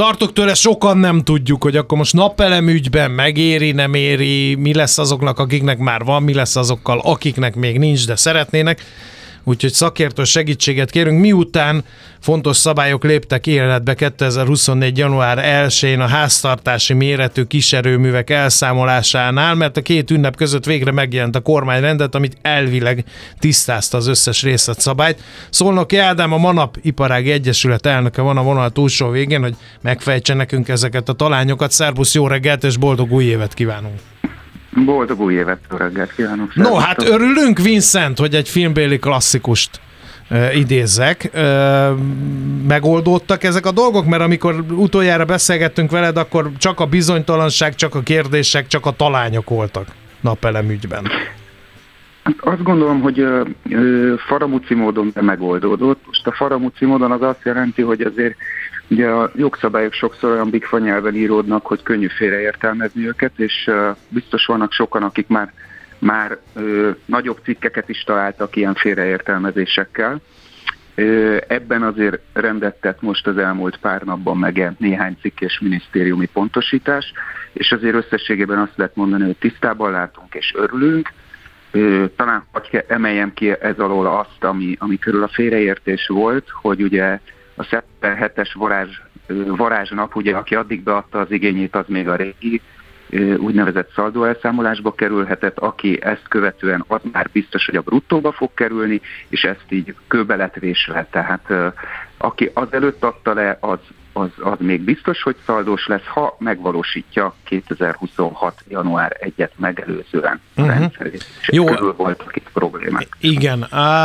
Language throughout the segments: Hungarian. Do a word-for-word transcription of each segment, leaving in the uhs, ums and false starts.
tartok tőle, sokan nem tudjuk, hogy akkor most napelem ügyben megéri, nem éri, mi lesz azoknak, akiknek már van, mi lesz azokkal, akiknek még nincs, de szeretnének. Úgyhogy szakértő segítséget kérünk. Miután fontos szabályok léptek életbe kétezer-huszonnégy. január elsején a háztartási méretű kiserőművek elszámolásánál, mert a két ünnep között végre megjelent a kormányrendet, amit elvileg tisztázta az összes részletszabályt. Szolnoki Ádám, a Manap Iparági Egyesület elnöke van a vonal túlsó végén, hogy megfejtse nekünk ezeket a talányokat. Szerbusz, jó reggelt és boldog új évet kívánunk! Boldog új évet, jó reggelt kívánok! No, hát örülünk, Vincent, hogy egy filmbéli klasszikust uh, idézzek. Uh, megoldódtak ezek a dolgok? Mert amikor utoljára beszélgettünk veled, akkor csak a bizonytalanság, csak a kérdések, csak a talányok voltak napelem ügyben. Hát azt gondolom, hogy uh, uh, faramúci módon megoldódott. Most a faramúci módon az azt jelenti, hogy azért ugye a jogszabályok sokszor olyan bigfa nyelven íródnak, hogy könnyű félreértelmezni őket, és uh, biztos vannak sokan, akik már, már uh, nagyobb cikkeket is találtak ilyen félreértelmezésekkel. Uh, ebben azért rendet tett most az elmúlt pár napban megjelent néhány cikk és minisztériumi pontosítás, és azért összességében azt lehet mondani, hogy tisztában látunk és örülünk. Uh, talán hogy emeljem ki ez alól azt, ami, ami körül a félreértés volt, hogy ugye a szeptember hetes varázs, varázsnap, ugye, aki addig beadta az igényét, az még a régi úgynevezett szaldóelszámolásba kerülhetett, aki ezt követően az már biztos, hogy a bruttóba fog kerülni, és ezt így kőbe lett vésve. Tehát aki azelőtt adta le, az, az, az még biztos, hogy szaldós lesz, ha megvalósítja kétezer-huszonhat. január elsejét megelőzően a uh-huh. rendszerét. Jó. Körül voltak itt problémák. Igen.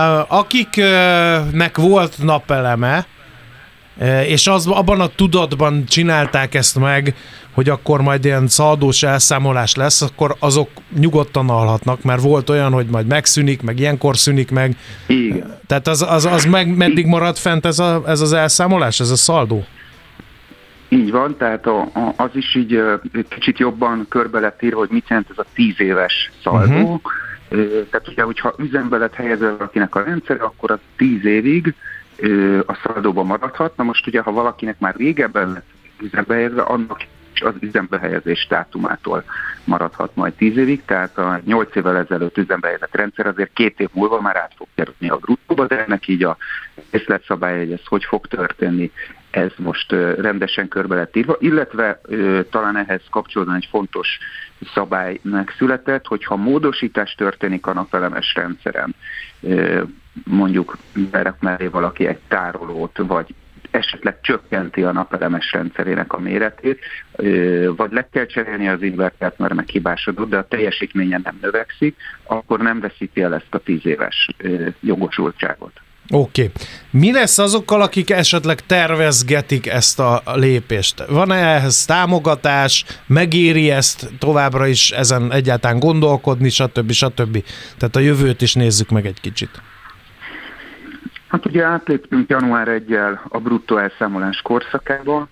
Akiknek volt napeleme, és az, abban a tudatban csinálták ezt meg, hogy akkor majd ilyen szaldós elszámolás lesz, akkor azok nyugodtan alhatnak, mert volt olyan, hogy majd megszűnik, meg ilyenkor szűnik meg. Igen. Tehát az, az, az meg meddig marad fent ez, a, ez az elszámolás, ez a szaldó? Így van, tehát a, a, az is így kicsit jobban körbe lett írva, hogy mit jelent ez a tíz éves szaldó. Uh-huh. Tehát ugye, hogyha üzembe lett helyezve valakinek a rendszer, akkor az tíz évig a szaldóban maradhat. Na most ugye, ha valakinek már régebben lett üzembe helyezve, annak is az üzembe helyezés dátumától maradhat majd tíz évig, tehát a nyolc évvel ezelőtt üzembe helyezett rendszer azért két év múlva már át fog kerülni a bruttóba, de ennek így a részletszabály, hogy ez hogy fog történni, ez most rendesen körbe lett írva, illetve talán ehhez kapcsolódóan egy fontos szabály megszületett, hogyha módosítás történik a napelemes rendszeren, mondjuk berak mellé valaki egy tárolót, vagy esetleg csökkenti a napelemes rendszerének a méretét, vagy le kell cserélni az invertert, mert meghibásodott, de a teljesítménye nem növekszik, akkor nem veszíti el ezt a tíz éves jogosultságot. Oké. Okay. Mi lesz azokkal, akik esetleg tervezgetik ezt a lépést? Van-e ehhez támogatás? Megéri ezt továbbra is ezen egyáltalán gondolkodni, stb. stb. Tehát a jövőt is nézzük meg egy kicsit. Hát ugye átléptünk január elsejével a bruttó elszámolás korszakába.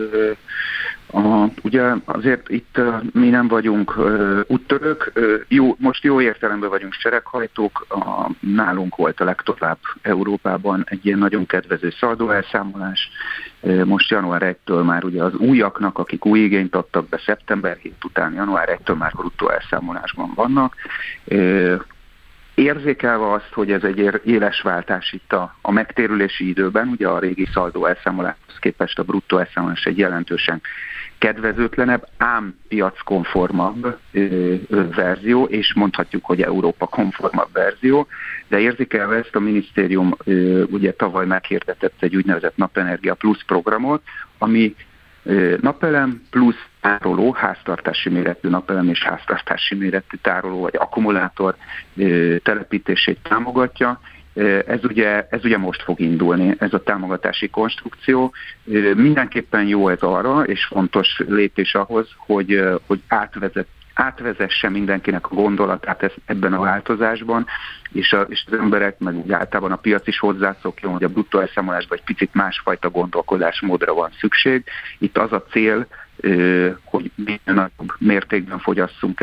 A, ugye azért itt mi nem vagyunk uh, úttörők, uh, jó, most jó értelemben vagyunk sereghajtók, a, nálunk volt a legtovább Európában egy ilyen nagyon kedvező szaldóelszámolás. Uh, most január elsejétől már ugye az újaknak, akik új igényt adtak be szeptember hét után, január elsejétől már bruttó elszámolásban vannak. Uh, Érzékelve azt, hogy ez egy éles váltás itt a, a megtérülési időben, ugye a régi szaldó elszámoláshoz képest a bruttó elszámolás egy jelentősen kedvezőtlenebb, ám piackonformabb ö, ö, verzió, és mondhatjuk, hogy Európa konformabb verzió, de érzékelve ezt a minisztérium ö, ugye tavaly meghirdetett egy úgynevezett Napenergia Plus programot, ami ö, napelem plusz tároló, háztartási méretű napelem és háztartási méretű tároló vagy akkumulátor ö, telepítését támogatja. Ez ugye, ez ugye most fog indulni, ez a támogatási konstrukció. Mindenképpen jó ez arra, és fontos lépés ahhoz, hogy, hogy átvezet, átvezesse mindenkinek a gondolatát ebben a változásban, és, a, és az emberek, meg úgy általában a piac is hozzászokjon, hogy a bruttó elszámolásban egy picit másfajta gondolkodásmódra van szükség. Itt az a cél, hogy minél nagyobb mértékben fogyasszunk el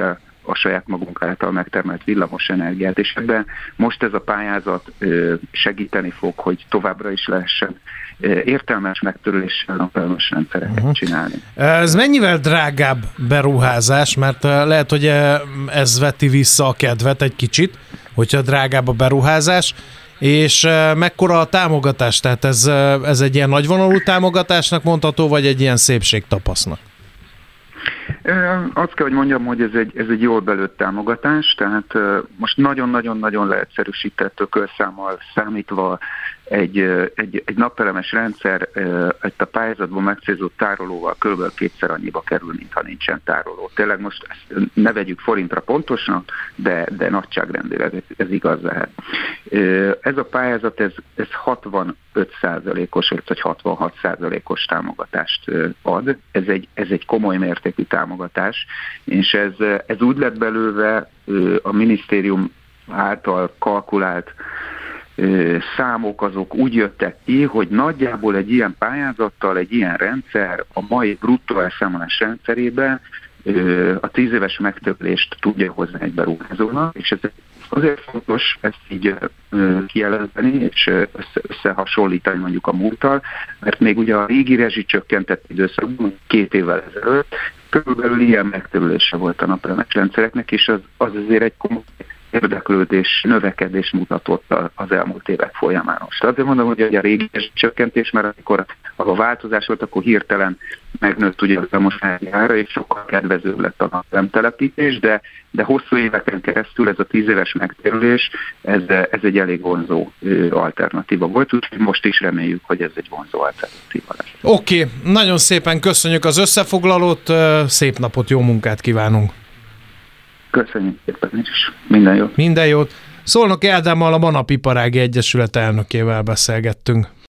a saját magunk által megtermelt villamos energiát, és ebben most ez a pályázat segíteni fog, hogy továbbra is lehessen értelmes megtörüléssel napelemes rendszereket uh-huh. csinálni. Ez mennyivel drágább beruházás, mert lehet, hogy ez veti vissza a kedvet egy kicsit, hogyha drágább a beruházás, és mekkora a támogatás? Tehát ez, ez egy ilyen nagyvonalú támogatásnak mondható, vagy egy ilyen szépségtapasznak? Azt kell, hogy mondjam, hogy ez egy, ez egy jól belőtt támogatás, tehát most nagyon-nagyon-nagyon leegyszerűsített tökölszámmal számítva egy, egy, egy napelemes rendszer egy a pályázatban megcélzott tárolóval kb. Kétszer annyiba kerül, mintha nincsen tároló. Tényleg most ezt ne vegyük forintra pontosan, de, de nagyságrendileg ez, ez igaz lehet. Ez a pályázat, ez, ez hatvanöt százalékos vagy hatvanhat százalékos támogatást ad. Ez egy, ez egy komoly mértékű támogatás, és ez, ez úgy lett belőle a minisztérium által kalkulált számok azok úgy jöttek ki, hogy nagyjából egy ilyen pályázattal, egy ilyen rendszer a mai bruttó elszámolás rendszerében a tíz éves megtörlést tudja hozni egy beruházónak, és ez azért fontos ezt így kijelenteni és össze, összehasonlítani mondjuk a múlttal, mert még ugye a régi rezsicsökkentett időszakban, két évvel ezelőtt körülbelül ilyen megtörülése volt a napelemes rendszereknek, és az, az azért egy komoly érdeklődés, növekedés mutatott az elmúlt évek folyamán. Most azért mondom, hogy a régi csökkentés, mert amikor a változás volt, akkor hirtelen megnőtt ugye az most ára, és sokkal kedvezőbb lett a napelemtelepítés, de, de hosszú éveken keresztül ez a tíz éves megtérülés, ez, ez egy elég vonzó alternatíva volt, úgyhogy most is reméljük, hogy ez egy vonzó alternatíva lesz. Oké, okay. Nagyon szépen köszönjük az összefoglalót, szép napot, jó munkát kívánunk! Köszönjük szépen is. Minden jót. Minden jót. Szolnoki Ádámmal, a Manapiparági Egyesület elnökével beszélgettünk.